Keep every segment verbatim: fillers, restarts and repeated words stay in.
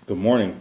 Good morning.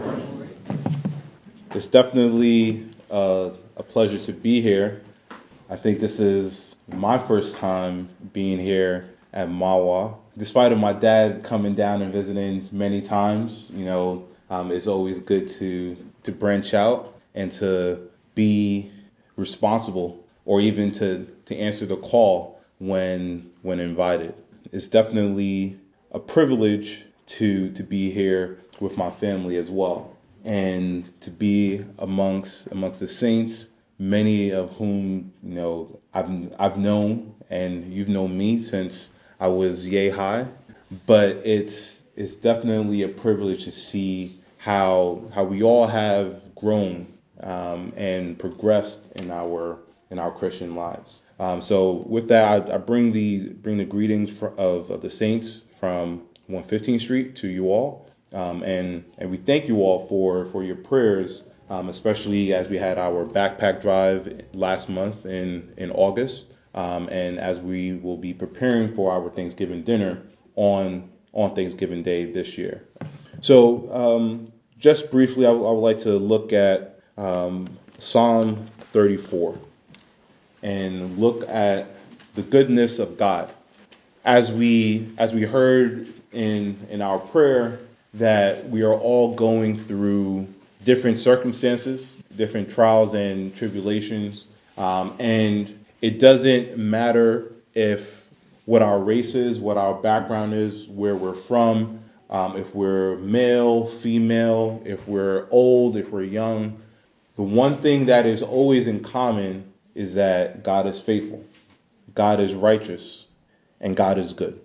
It's definitely uh, a pleasure to be here. I think this is my first time being here at Mawa. Despite of my dad coming down and visiting many times, you know, um, it's always good to to branch out and to be responsible, or even to to answer the call when when invited. It's definitely a privilege to to be here with my family as well, and to be amongst amongst the saints, many of whom you know I've I've known, and you've known me since I was yay high. But it's it's definitely a privilege to see how how we all have grown um, and progressed in our in our Christian lives. Um, so with that, I, I bring the bring the greetings fr- of of the saints from one fifteenth Street to you all, um, and and we thank you all for for your prayers, um, especially as we had our backpack drive last month in in August, um, and as we will be preparing for our Thanksgiving dinner on on Thanksgiving Day this year. So um, just briefly, I, w- I would like to look at um, Psalm thirty-four and look at the goodness of God. As we as we heard in in our prayer, that we are all going through different circumstances, different trials and tribulations, um, and it doesn't matter if what our race is, what our background is, where we're from, um, if we're male, female, if we're old, if we're young. The one thing that is always in common is that God is faithful, God is righteous, and God is good.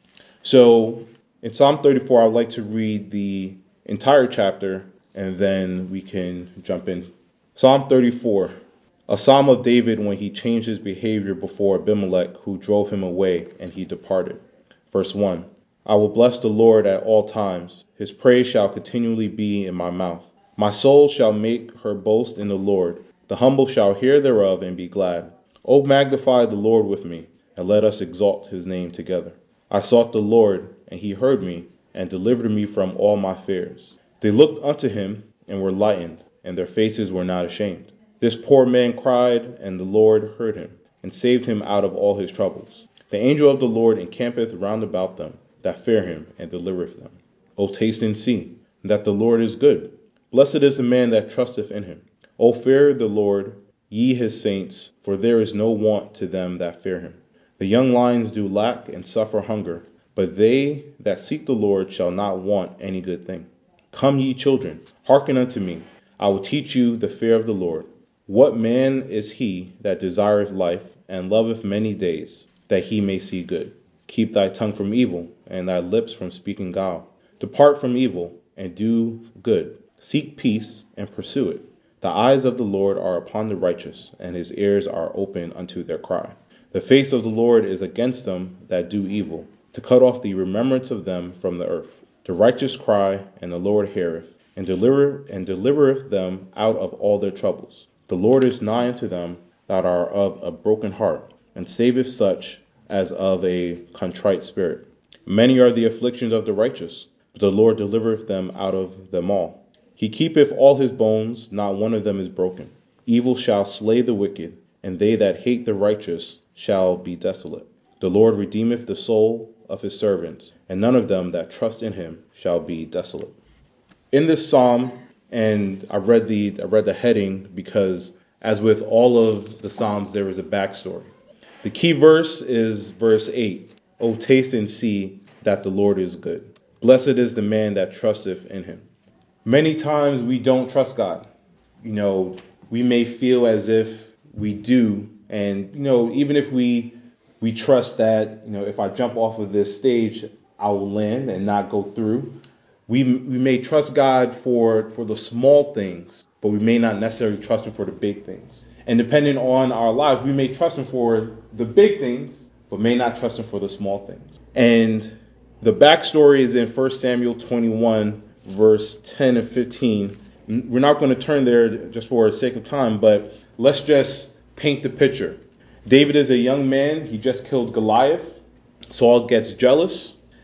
So in Psalm thirty-four, I'd like to read the entire chapter, and then we can jump in. Psalm thirty-four, a psalm of David when he changed his behavior before Abimelech, who drove him away, and he departed. Verse one, I will bless the Lord at all times. His praise shall continually be in my mouth. My soul shall make her boast in the Lord. The humble shall hear thereof and be glad. O magnify the Lord with me, and let us exalt his name together. I sought the Lord, and he heard me, and delivered me from all my fears. They looked unto him, and were lightened, and their faces were not ashamed. This poor man cried, and the Lord heard him, and saved him out of all his troubles. The angel of the Lord encampeth round about them that fear him, and delivereth them. O taste and see that the Lord is good. Blessed is the man that trusteth in him. O fear the Lord, ye his saints, for there is no want to them that fear him. The young lions do lack and suffer hunger, but they that seek the Lord shall not want any good thing. Come, ye children, hearken unto me. I will teach you the fear of the Lord. What man is he that desireth life, and loveth many days, that he may see good? Keep thy tongue from evil, and thy lips from speaking guile. Depart from evil, and do good. Seek peace, and pursue it. The eyes of the Lord are upon the righteous, and his ears are open unto their cry. The face of the Lord is against them that do evil, to cut off the remembrance of them from the earth. The righteous cry, and the Lord heareth, and deliver and delivereth them out of all their troubles. The Lord is nigh unto them that are of a broken heart, and saveth such as of a contrite spirit. Many are the afflictions of the righteous, but the Lord delivereth them out of them all. He keepeth all his bones, not one of them is broken. Evil shall slay the wicked, and they that hate the righteous shall be desolate. The Lord redeemeth the soul of his servants, and none of them that trust in him shall be desolate. In this psalm, and I read the I read the heading because, as with all of the psalms, there is a backstory. The key verse is verse eight. O taste and see that the Lord is good. Blessed is the man that trusteth in him. Many times we don't trust God. You know, we may feel as if we do, and you know, even if we we trust that, you know, if I jump off of this stage, I will land and not go through. We we may trust God for for the small things, but we may not necessarily trust him for the big things. And depending on our lives, we may trust him for the big things, but may not trust him for the small things. And the backstory is in First Samuel twenty-one, verse ten and fifteen. We're not going to turn there just for the sake of time, but let's just paint the picture. David is a young man. He just killed Goliath. Saul gets jealous,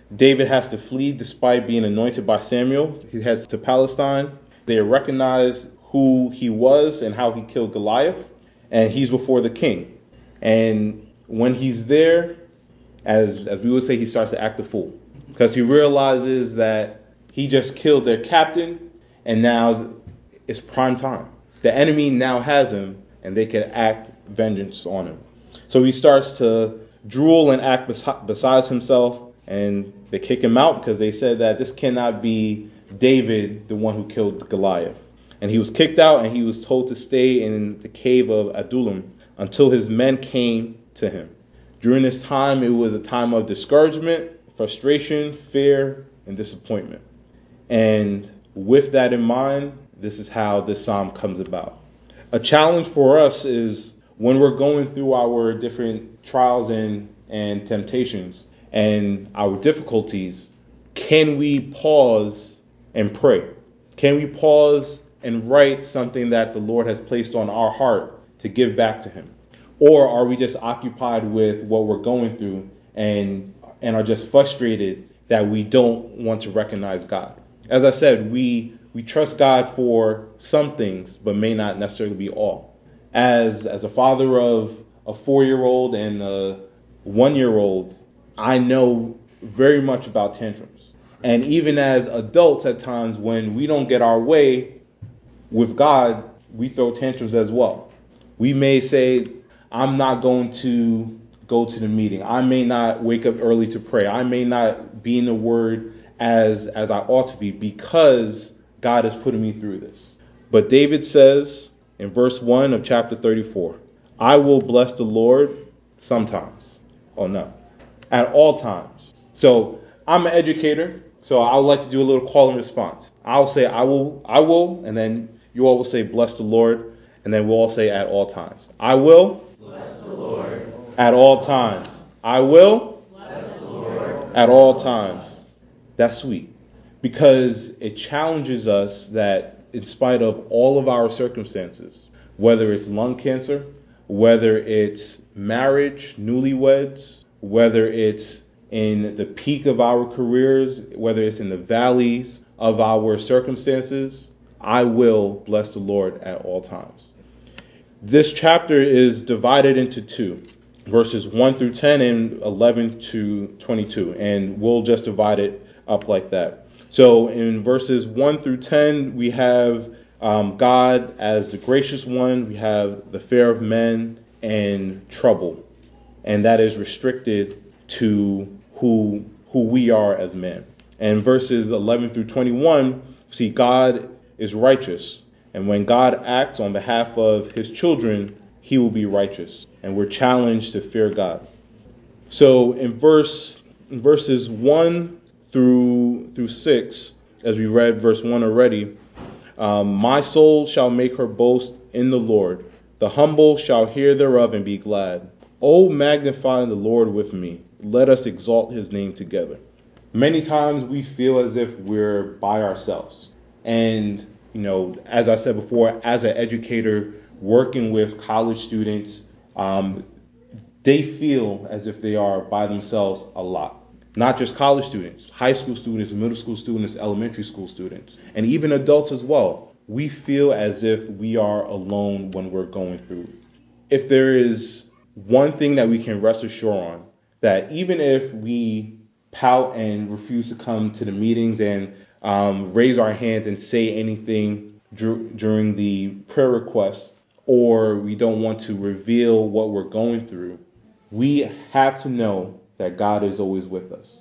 David has to flee despite being anointed by Samuel. He heads to Palestine. They recognize who he was and how he killed Goliath, and he's before the king. And when he's there, as as we would say, he starts to act a fool because he realizes that he just killed their captain, and now it's prime time. The enemy now has him, and they can act vengeance on him. So he starts to drool and act bes- besides himself, and they kick him out because they said that this cannot be David, the one who killed Goliath. And he was kicked out, and he was told to stay in the cave of Adullam until his men came to him. During this time, it was a time of discouragement, frustration, fear, and disappointment. And with that in mind, this is how this psalm comes about. A challenge for us is when we're going through our different trials and, and temptations and our difficulties, can we pause and pray? Can we pause and write something that the Lord has placed on our heart to give back to him? Or are we just occupied with what we're going through and and are just frustrated that we don't want to recognize God? As I said, we we trust God for some things, but may not necessarily be all. As as a father of a four-year-old and a one-year-old, I know very much about tantrums. And even as adults, at times when we don't get our way with God, we throw tantrums as well. We may say, I'm not going to go to the meeting. I may not wake up early to pray. I may not be in the word as, as I ought to be because God is putting me through this. But David says in verse one of chapter thirty-four, I will bless the Lord sometimes. Oh no, at all times. So I'm an educator, so I would like to do a little call and response. I'll say I will, I will, and then you all will say bless the Lord, and then we'll all say at all times. I will bless the Lord at all times. I will bless the Lord at all times. That's sweet because it challenges us that in spite of all of our circumstances, whether it's lung cancer, whether it's marriage, newlyweds, whether it's in the peak of our careers, whether it's in the valleys of our circumstances, I will bless the Lord at all times. This chapter is divided into two, verses one through ten and eleven to twenty-two, and we'll just divide it up like that. So in verses one through ten, we have um, God as the gracious one, we have the fear of men, and trouble. And that is restricted to who who we are as men. And verses eleven through twenty-one, see God is righteous. And when God acts on behalf of his children, he will be righteous. And we're challenged to fear God. So in verse in verses one through through six, as we read verse one already, um, my soul shall make her boast in the Lord. The humble shall hear thereof and be glad. O magnify the Lord with me. Let us exalt his name together. Many times we feel as if we're by ourselves. And, you know, as I said before, as an educator working with college students, um, they feel as if they are by themselves a lot. Not just college students, high school students, middle school students, elementary school students, and even adults as well. We feel as if we are alone when we're going through. If there is one thing that we can rest assured on, that even if we pout and refuse to come to the meetings and um, raise our hands and say anything dur- during the prayer request, or we don't want to reveal what we're going through, we have to know that God is always with us.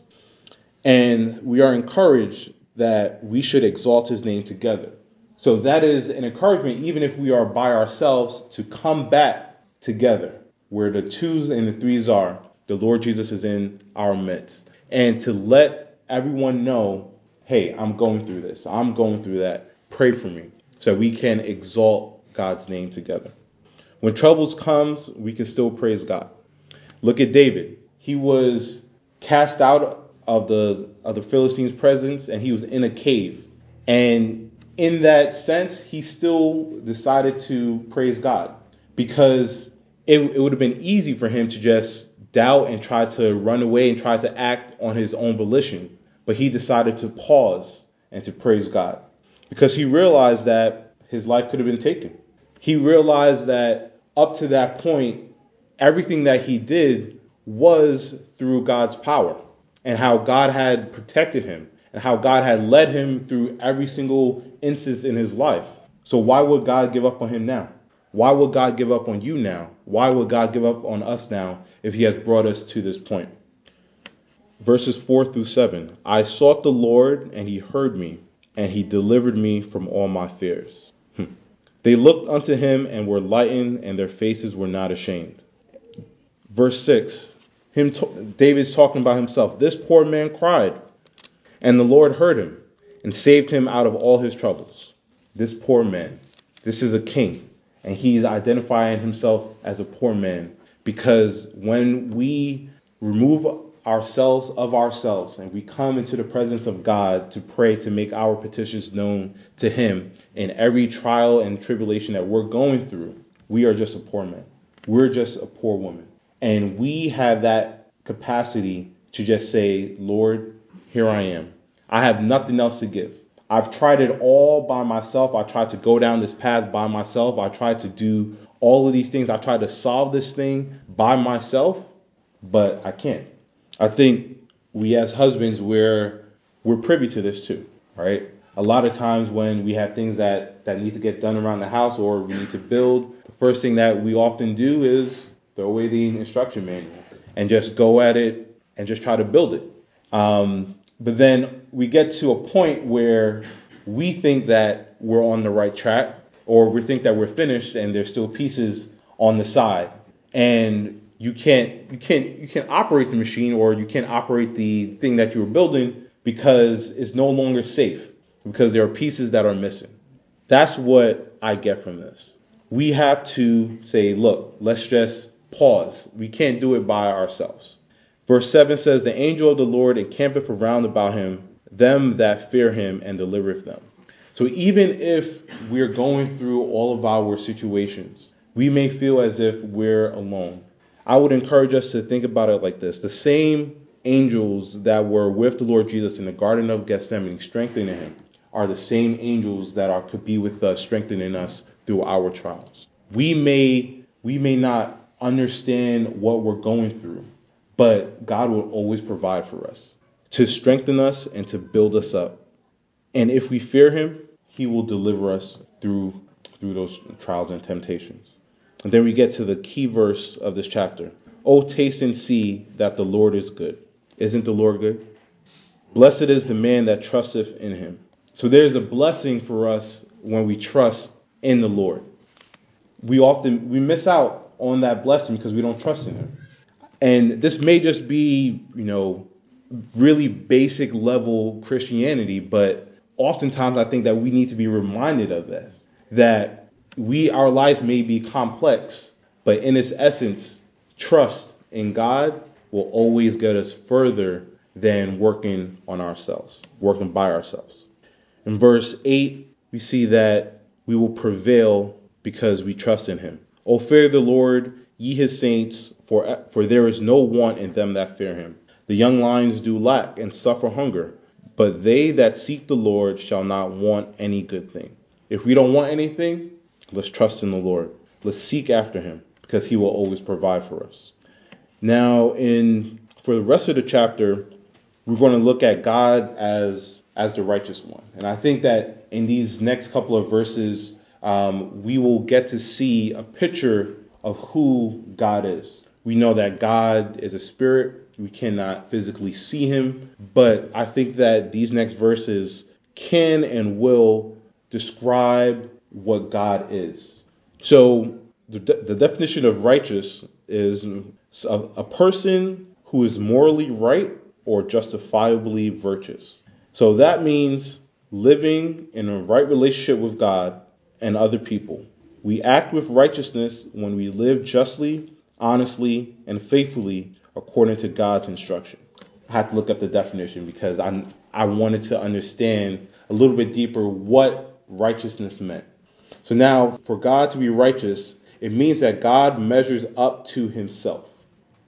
And we are encouraged that we should exalt his name together. So that is an encouragement, even if we are by ourselves, to come back together where the twos and the threes are. The Lord Jesus is in our midst. And to let everyone know, hey, I'm going through this. I'm going through that. Pray for me. So we can exalt God's name together. When troubles comes, we can still praise God. Look at David. He was cast out of the of the Philistines' presence, and he was in a cave. And in that sense, he still decided to praise God because it, it would have been easy for him to just doubt and try to run away and try to act on his own volition. But he decided to pause and to praise God because he realized that his life could have been taken. He realized that up to that point, everything that he did was through God's power and how God had protected him and how God had led him through every single instance in his life. So why would God give up on him now? Why would God give up on you now? Why would God give up on us now if he has brought us to this point? Verses four through seven. I sought the Lord and he heard me and he delivered me from all my fears. Hmm. They looked unto him and were lightened and their faces were not ashamed. Verse six. Him t- David's talking about himself. This poor man cried and the Lord heard him and saved him out of all his troubles. This poor man. This is a king. And he's identifying himself as a poor man because when we remove ourselves of ourselves and we come into the presence of God to pray, to make our petitions known to him in every trial and tribulation that we're going through, we are just a poor man. We're just a poor woman. And we have that capacity to just say, Lord, here I am. I have nothing else to give. I've tried it all by myself. I tried to go down this path by myself. I tried to do all of these things. I tried to solve this thing by myself, but I can't. I think we as husbands, we're we're privy to this too, right? A lot of times when we have things that, that need to get done around the house or we need to build, the first thing that we often do is throw away the instruction manual and just go at it and just try to build it. Um, But then we get to a point where we think that we're on the right track or we think that we're finished and there's still pieces on the side. And you can't you can't you can't operate the machine or you can't operate the thing that you were building because it's no longer safe because there are pieces that are missing. That's what I get from this. We have to say, look, let's just pause. We can't do it by ourselves. Verse seven says, the angel of the Lord encampeth around about him, them that fear him, and delivereth them. So even if we're going through all of our situations, we may feel as if we're alone. I would encourage us to think about it like this. The same angels that were with the Lord Jesus in the Garden of Gethsemane, strengthening him, are the same angels that are could be with us, strengthening us through our trials. We may, we may not understand what we're going through, but God will always provide for us to strengthen us and to build us up. And if we fear him, he will deliver us through through those trials and temptations. And then we get to the key verse of this chapter. Oh, taste and see that the Lord is good. Isn't the Lord good? Blessed is the man that trusteth in him. So there's a blessing for us when we trust in the Lord. We often we miss out on that blessing because we don't trust in him. And this may just be, you know, really basic level Christianity, but oftentimes I think that we need to be reminded of this, that we, our lives may be complex, but in its essence, trust in God will always get us further than working on ourselves, working by ourselves. In verse eight, we see that we will prevail because we trust in him. O fear the Lord, ye his saints, for for there is no want in them that fear him. The young lions do lack and suffer hunger, but they that seek the Lord shall not want any good thing. If we don't want anything, let's trust in the Lord. Let's seek after him because he will always provide for us. Now, in for the rest of the chapter, we're going to look at God as as the righteous one. And I think that in these next couple of verses, um, we will get to see a picture of who God is. We know that God is a spirit. We cannot physically see him. But I think that these next verses can and will describe what God is. So the, de- the definition of righteous is a, a person who is morally right or justifiably virtuous. So that means living in a right relationship with God and other people. We act with righteousness when we live justly, honestly, and faithfully according to God's instruction. I had to look up the definition because I I wanted to understand a little bit deeper what righteousness meant. So now, for God to be righteous, it means that God measures up to himself.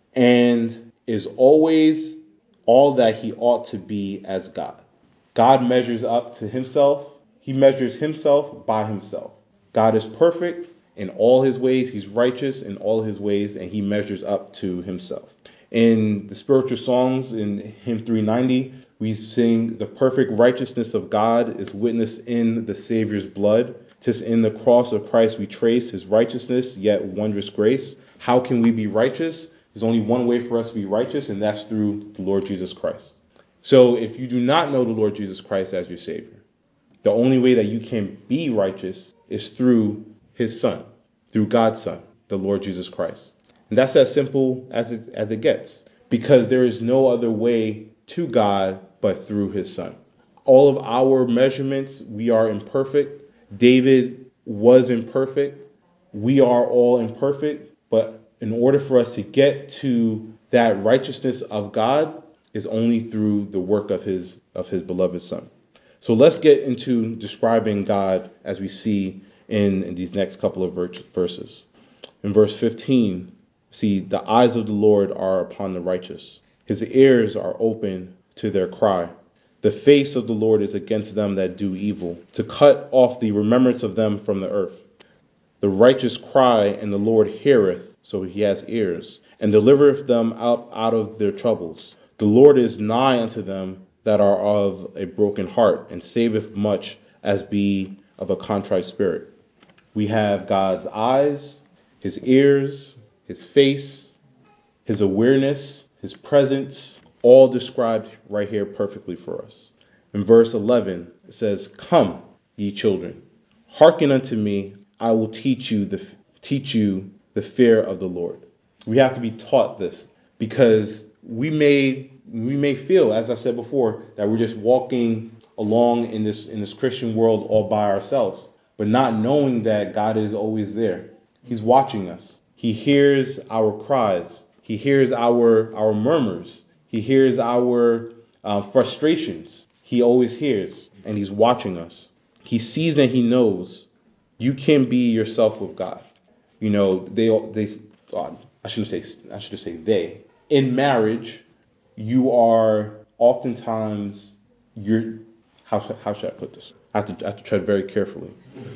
and is always all that he ought to be as God. God measures up to himself. He measures himself by himself. God is perfect in all his ways. He's righteous in all his ways, and he measures up to himself. In the spiritual songs in hymn three ninety, we sing, the perfect righteousness of God is witnessed in the Savior's blood. 'Tis in the cross of Christ we trace his righteousness, yet wondrous grace. How can we be righteous? There's only one way for us to be righteous, and that's through the Lord Jesus Christ. So if you do not know the Lord Jesus Christ as your Savior, the only way that you can be righteous is through his Son, through God's Son, the Lord Jesus Christ. And that's as simple as it, as it gets, because there is no other way to God but through his Son. All of our measurements, we are imperfect. David was imperfect. We are all imperfect, but in order for us to get to that righteousness of God is only through the work of his of his beloved Son. So let's get into describing God as we see in, in these next couple of verses. In verse fifteen, see, the eyes of the Lord are upon the righteous. His ears are open to their cry. The face of the Lord is against them that do evil, to cut off the remembrance of them from the earth. The righteous cry, and the Lord heareth, so he has ears, and delivereth them out, out of their troubles. The Lord is nigh unto them that are of a broken heart, and saveth much as be of a contrite spirit. We have God's eyes, his ears, his face, his awareness, his presence, all described right here perfectly for us. In verse eleven, it says, "Come, ye children, hearken unto me, I will teach you the teach you the fear of the Lord." We have to be taught this, because we may we may feel, as I said before, that we're just walking along in this in this Christian world all by ourselves, but not knowing that God is always there. He's watching us. He hears our cries. He hears our our murmurs. He hears our uh, frustrations. He always hears, and he's watching us. He sees and he knows. You can be yourself with God. You know, they they. Oh, I shouldn't say. I should say they. In marriage, you are oftentimes you're. How how should I put this? I have to I have to tread very carefully.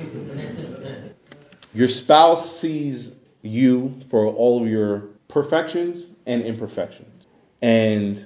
Your spouse sees you for all of your perfections and imperfections. And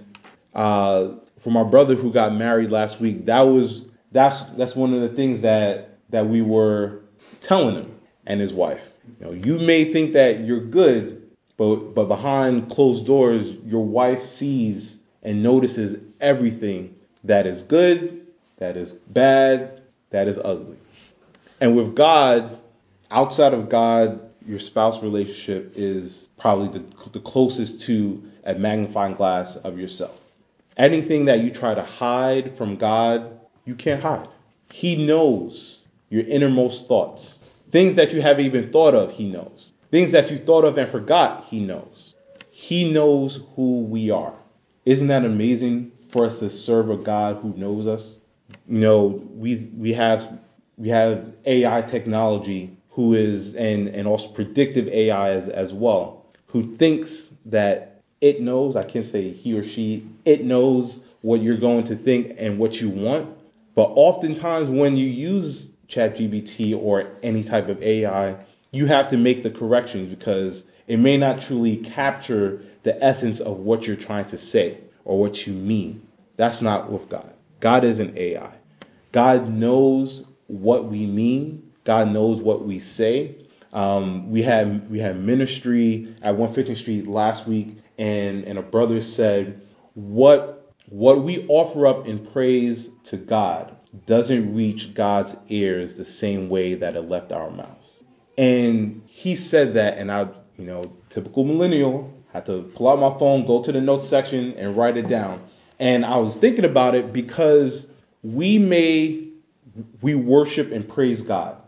uh, for my brother who got married last week, that was that's that's one of the things that that we were telling him and his wife. You know, you may think that you're good, but but behind closed doors, your wife sees and notices everything that is good, that is bad, that is ugly. And with God, outside of God, your spouse relationship is probably the, the closest to a magnifying glass of yourself. Anything that you try to hide from God, you can't hide. He knows your innermost thoughts. Things that you haven't even thought of, he knows. Things that you thought of and forgot, he knows. He knows who we are. Isn't that amazing for us to serve a God who knows us? You know, we we have we have A I technology who is, and, and also predictive A I as, as well, who thinks that it knows, I can't say he or she, it knows what you're going to think and what you want. But oftentimes when you use ChatGPT or any type of A I, you have to make the corrections because it may not truly capture the essence of what you're trying to say or what you mean. That's not with God. God isn't A I. God knows what we mean. God knows what we say. Um, we had we had ministry at one fiftieth Street last week, and, and a brother said, what what we offer up in praise to God doesn't reach God's ears the same way that it left our mouths. And he said that, and I, you know, typical millennial, had to pull out my phone, go to the notes section, and write it down. And I was thinking about it because we may we worship and praise God.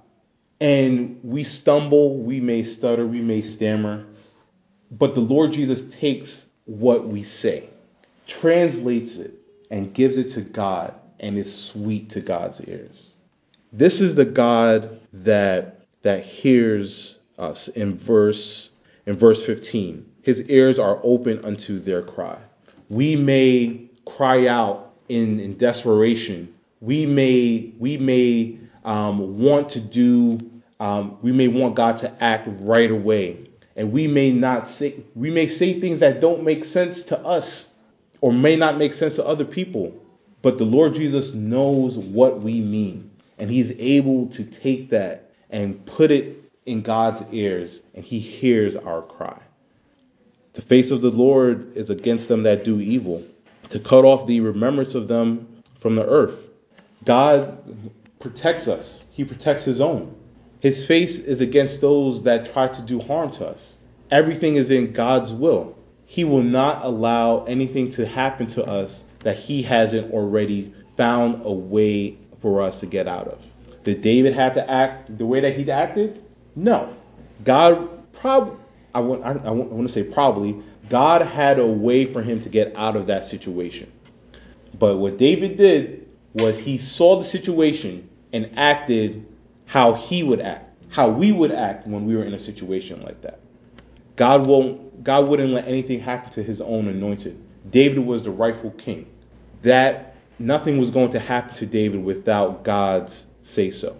And we stumble, we may stutter, we may stammer, but the Lord Jesus takes what we say, translates it, and gives it to God, and is sweet to God's ears. This is the God that that hears us in verse in verse fifteen. his ears are open unto their cry. We may cry out in, in desperation. We may we may um, want to do. Um, we may want God to act right away, and we may not say. We may say things that don't make sense to us, or may not make sense to other people. But the Lord Jesus knows what we mean, and He's able to take that and put it in God's ears, and He hears our cry. The face of the Lord is against them that do evil, to cut off the remembrance of them from the earth. God protects us. He protects His own. His face is against those that try to do harm to us. Everything is in God's will. He will not allow anything to happen to us that He hasn't already found a way for us to get out of. Did David have to act the way that he acted? No. God probably, I want, I, I want to say probably, God had a way for him to get out of that situation. But what David did was he saw the situation and acted how he would act, how we would act when we were in a situation like that. God won't, God wouldn't let anything happen to His own anointed. David was the rightful king. That nothing was going to happen to David without God's say so.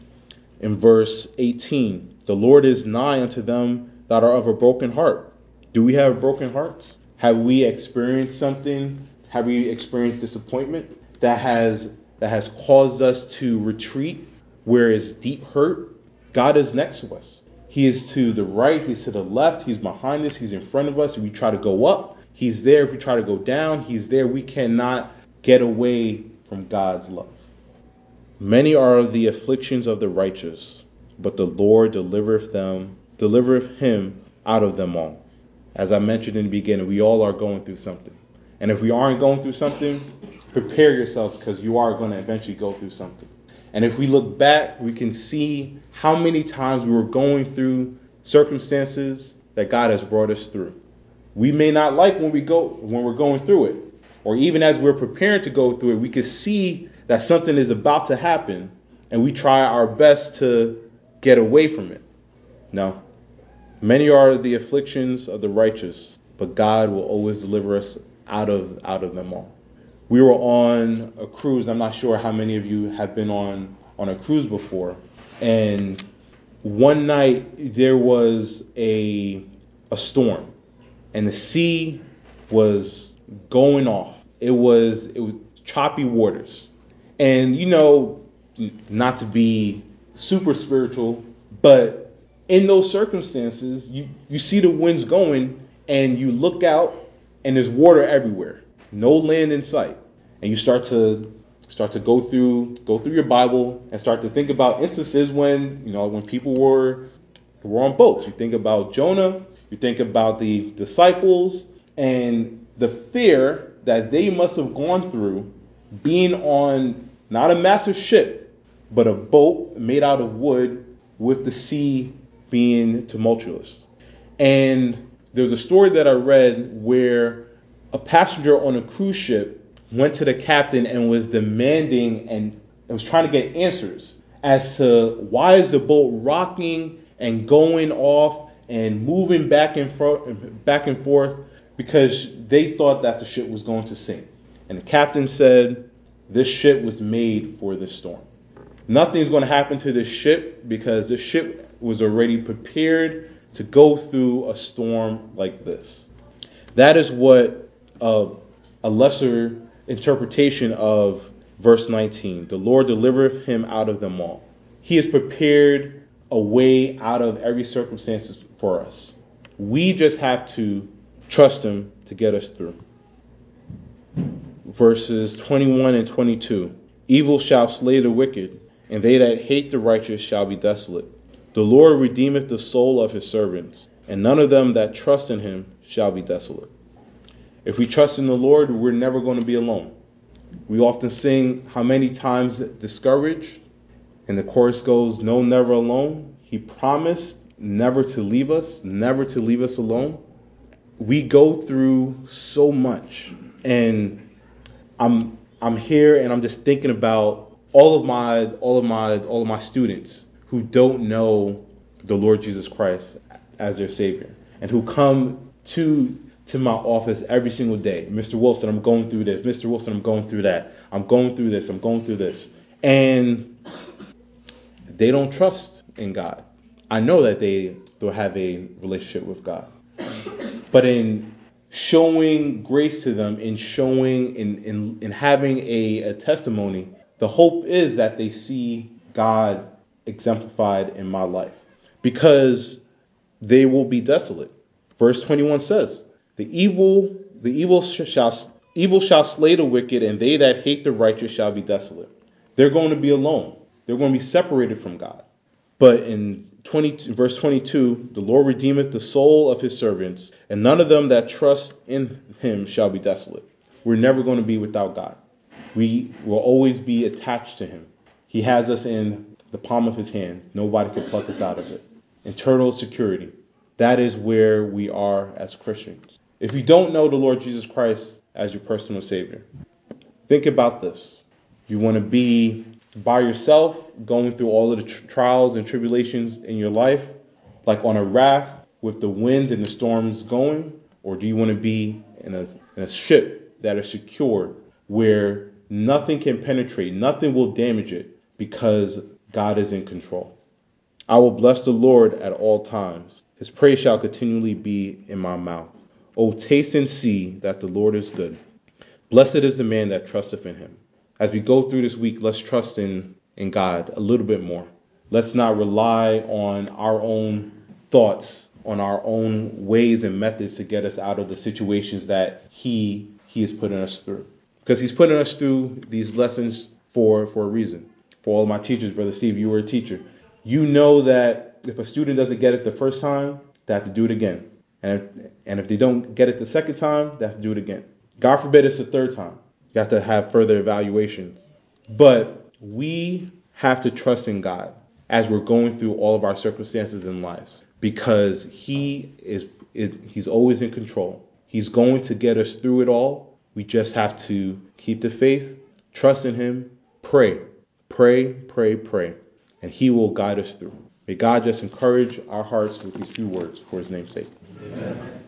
In verse eighteen, the Lord is nigh unto them that are of a broken heart. Do we have broken hearts? Have we experienced something? Have we experienced disappointment that has that has caused us to retreat where is deep hurt? God is next to us. He is to the right. He's to the left. He's behind us. He's in front of us. If we try to go up, He's there. If we try to go down, He's there. We cannot get away from God's love. Many are the afflictions of the righteous, but the Lord delivereth them, delivereth him out of them all. As I mentioned in the beginning, we all are going through something. And if we aren't going through something, prepare yourself, because you are going to eventually go through something. And if we look back, we can see how many times we were going through circumstances that God has brought us through. We may not like when we go when we're going through it, or even as we're preparing to go through it, we can see that something is about to happen, and we try our best to get away from it. No. Many are the afflictions of the righteous, but God will always deliver us out of out of them all. We were on a cruise. I'm not sure how many of you have been on, on a cruise before. And one night there was a a storm, and the sea was going off. It was it was choppy waters. And you know, not to be super spiritual, but in those circumstances, you, you see the winds going, and you look out, and there's water everywhere. No land in sight. And you start to start to go through go through your Bible and start to think about instances when, you know, when people were were on boats. You think about Jonah, you think about the disciples, and the fear that they must have gone through being on not a massive ship, but a boat made out of wood with the sea being tumultuous. And there's a story that I read where a passenger on a cruise ship went to the captain and was demanding and was trying to get answers as to why is the boat rocking and going off and moving back and forth, back and forth, because they thought that the ship was going to sink. And the captain said, this ship was made for this storm. Nothing's going to happen to this ship because this ship was already prepared to go through a storm like this. That is what uh, a lesser interpretation of verse nineteen. The Lord delivereth him out of them all. He has prepared a way out of every circumstance for us. We just have to trust him to get us through. Verses twenty-one and twenty-two. Evil shall slay the wicked, and they that hate the righteous shall be desolate. The Lord redeemeth the soul of his servants, and none of them that trust in him shall be desolate. If we trust in the Lord, we're never going to be alone. We often sing, how many times discouraged? And the chorus goes, no, never alone. He promised never to leave us, never to leave us alone. We go through so much. And I'm I'm here and I'm just thinking about all of my all of my all of my students who don't know the Lord Jesus Christ as their Savior, and who come to to my office every single day. Mister Wilson, I'm going through this. Mister Wilson, I'm going through that. I'm going through this. I'm going through this. And they don't trust in God. I know that they will have a relationship with God. But in showing grace to them, in showing, in, in, in having a, a testimony, the hope is that they see God exemplified in my life. Because they will be desolate. Verse twenty-one says, The evil, the evil shall, evil shall slay the wicked, and they that hate the righteous shall be desolate. They're going to be alone. They're going to be separated from God. But in twenty, verse twenty-two, the Lord redeemeth the soul of his servants, and none of them that trust in him shall be desolate. We're never going to be without God. We will always be attached to him. He has us in the palm of his hand. Nobody can pluck us out of it. Eternal security. That is where we are as Christians. If you don't know the Lord Jesus Christ as your personal Savior, think about this. You want to be by yourself, going through all of the tr- trials and tribulations in your life, like on a raft with the winds and the storms going? Or do you want to be in a, in a ship that is secure, where nothing can penetrate, nothing will damage it, because God is in control? I will bless the Lord at all times. His praise shall continually be in my mouth. O taste and see that the Lord is good. Blessed is the man that trusteth in him. As we go through this week, let's trust in, in God a little bit more. Let's not rely on our own thoughts, on our own ways and methods to get us out of the situations that he, he is putting us through. Because he's putting us through these lessons for, for a reason. For all of my teachers, Brother Steve, you were a teacher. You know that if a student doesn't get it the first time, they have to do it again. And if, and if they don't get it the second time, they have to do it again. God forbid it's the third time. You have to have further evaluation. But we have to trust in God as we're going through all of our circumstances in lives, because he is, is he's always in control. He's going to get us through it all. We just have to keep the faith, trust in him, pray, pray, pray, pray, and he will guide us through. May God just encourage our hearts with these few words for his name's sake. Amen.